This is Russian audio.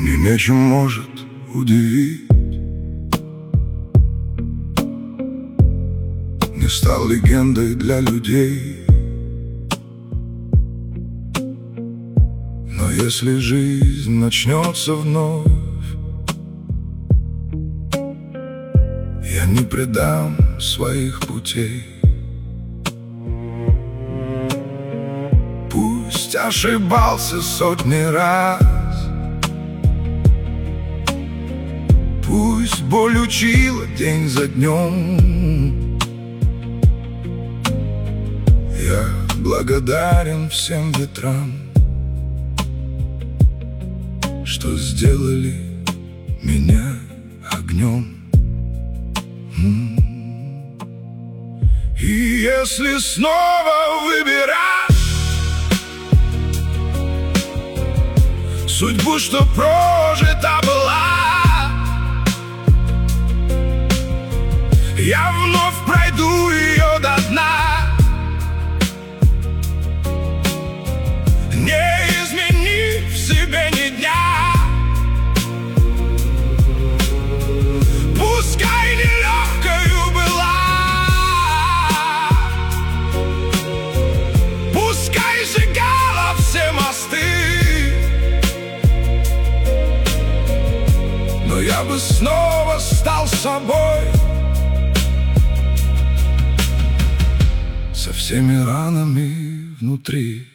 Мне нечем может удивить. Не стал легендой для людей. Но если жизнь начнется вновь, я не предам своих путей. Пусть ошибался сотни раз, пусть боль учила день за днем, я благодарен всем ветрам, что сделали меня огнем. И если снова выбирать судьбу, что прожита была, я вновь пройду ее до дна, не изменив в себе ни дня. Пускай нелегкою была, пускай сжигала все мосты, но я бы снова стал собой, со всеми ранами внутри.